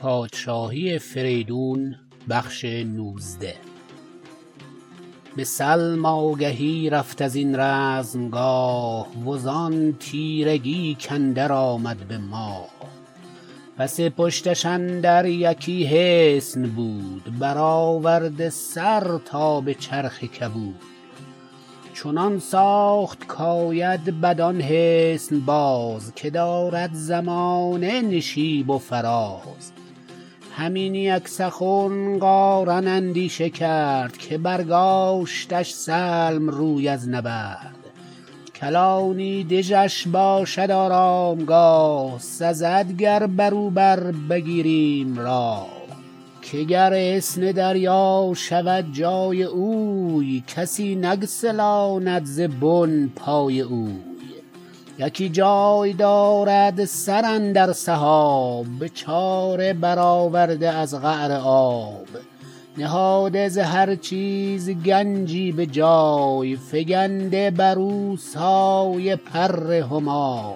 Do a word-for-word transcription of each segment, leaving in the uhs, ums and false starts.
پادشاهی فریدون بخش نوزده. به سلم آگهی رفت از این رزمگاه، وزان تیرگی کاندر آمد به ماه. پس پشتش اندر یکی حصن بود، برآورده سر تا به چرخ کبود. چنان ساخت کاید بدان حصن باز، که دارد زمانه نشیب و فراز. همین یک سخن قارن اندیشه کرد، که برگاشتش سلم روی از نبرد. کلانی دژش باشد آرامگاه، سزد گر برو بر بگیریم راه. که گر حصن دریا شود جای اوی، کسی نگسلاند ز بن پای اوی. یکی جای دارد سر اندر سحاب، به چاره برآورده از قعر آب. نهاده ز هر چیز گنجی به جای، فگنده برو سایه پر همای.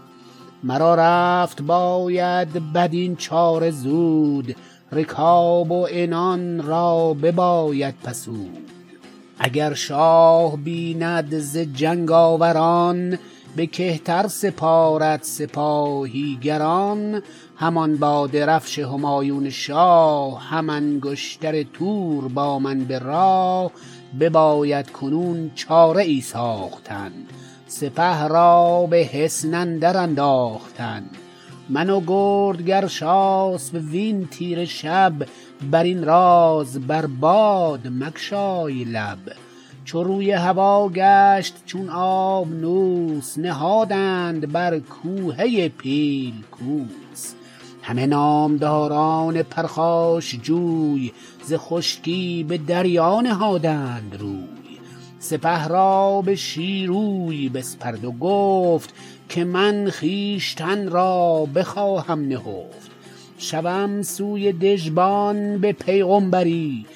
مرا رفت باید بدین چاره زود، رکاب و عنان را بباید پسود. اگر شاه بیند ز جنگ آوران، به کهتر سپارد سپاهی گران. همان با درفش همایون شاه، هم انگشتر تور با من به راه. بباید کنون چاره ای ساختن، سپه را به حصن اندر انداختن. من و گردگر شاسپ وین تیره شب، بر این راز بر باد مگشای لب. چو روی هوا گشت چون آبنوس، نهادند بر کوهه پیل کوس. همه نامداران پرخاش جوی، ز خشکی به دریا نهادند روی. سپه را به شیروی بسپرد و گفت، که من خویشتن را بخواهم نهفت. شوم سوی دژبان به پیغامبری،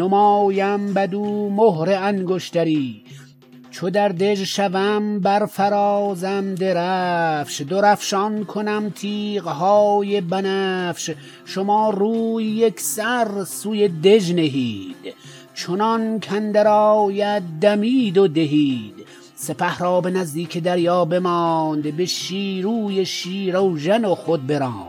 نمایم بدو مهر انگشتری. چو در دژ شوم برفرازم درفش، درفشان کنم تیغهای بنفش. شما روی یک سر سوی دژ نهید، چنان کاندر آید دمید و دهید. سپه را به نزدیک دریا بماند، به شیروی شیراوژن و خود براند.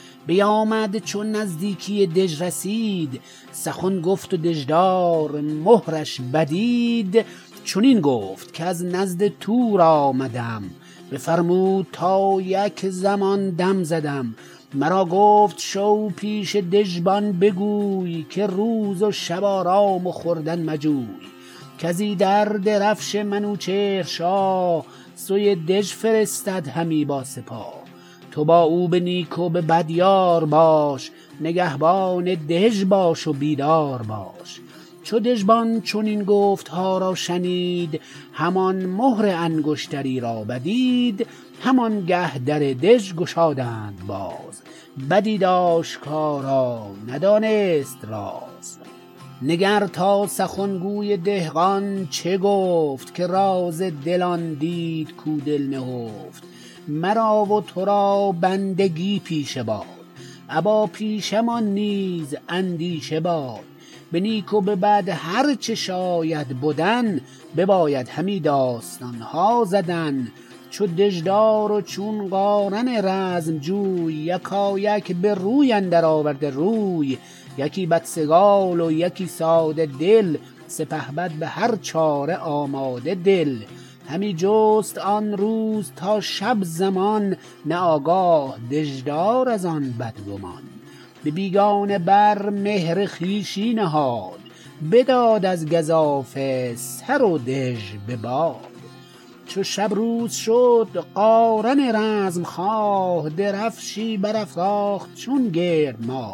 بیامد چون نزدیکی دژ رسید، سخن گفت و دژدار مهرش بدید. چنین گفت که از نزد تور آمدم، بفرمود تا یک زمان دم زدم. مرا گفت شو پیش دژبان بگوی، که روز و شب آرام و خوردن مجوی. کزی در درفش منوچهر شاه، سوی دژ فرستد همی با سپاه. تو با او به نیک و به بد یار باش، نگهبان دژ باش و بیدار باش. چو دژبان چنین گفت ها را شنید، همان مهر انگشتری را بدید. همان گه در دژ گشادند باز، بدید آشکارا ندانست راز. نگر تا سخنگوی دهقان چه گفت، که راز دلان دید کو دل نهفت. مرا و تو را بندگی پیشه باد، ابا پیشمان نیز اندیشه باد. به نیک و به بد هر چه شاید بدن، بباید همی داستان ها زدن. چو دژدار و چون قارن رزمجوی، یکایک به روی اندر آورده روی. یکی بدسگال و یکی ساده دل، سپهبد به هر چاره آماده دل. همی جست آن روز تا شب زمان، نه آگاه دژدار از آن بدگمان. به بیگانه بر مهر خویشی نهاد، بداد از گزافه سر و دژ به باد. چو شب روز شد قارن رزمخواه، درفشی برافراخت چون گرد ماه.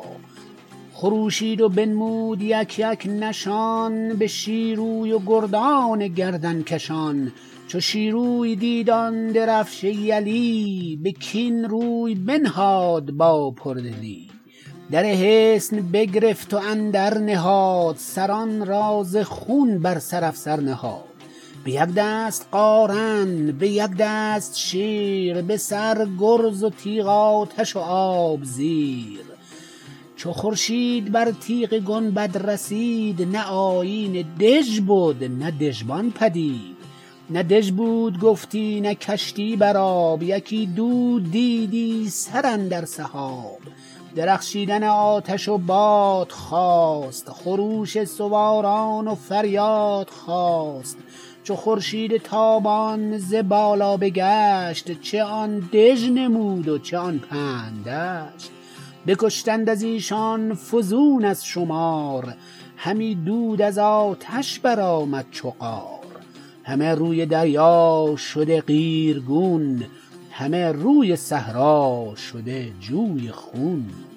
خروشید و بنمود یک یک نشان، به شیروی و گردان گردن کشان. چو شیروی دید آن درفش یلی، به کین روی بنهاد با پردلی. در حصن بگرفت و اندر نهاد، سران را ز خون بر سر افسر نهاد. به یک دست قارن به یک دست شیر، به سر گرز و تیغ آتش و آب زیر. چو خورشید بر تیغ گنبد رسید، نه آیین دژ بود نه دژبان پدید. نه دژ بود گفتی نه کشتی بر آب، یکی دود دیدی سر اندر سحاب. درخشیدن آتش و باد خاست، خروش سواران و فریاد خاست. چو خورشید تابان ز بالا بگشت، چه آن دژ نمود و چه آن پندشت. بکشتند از ایشان فزون از شمار، همی دود از آتش برآمد چو قار. همه روی دریا شده قیرگون، همه روی صحرا شده جوی خون.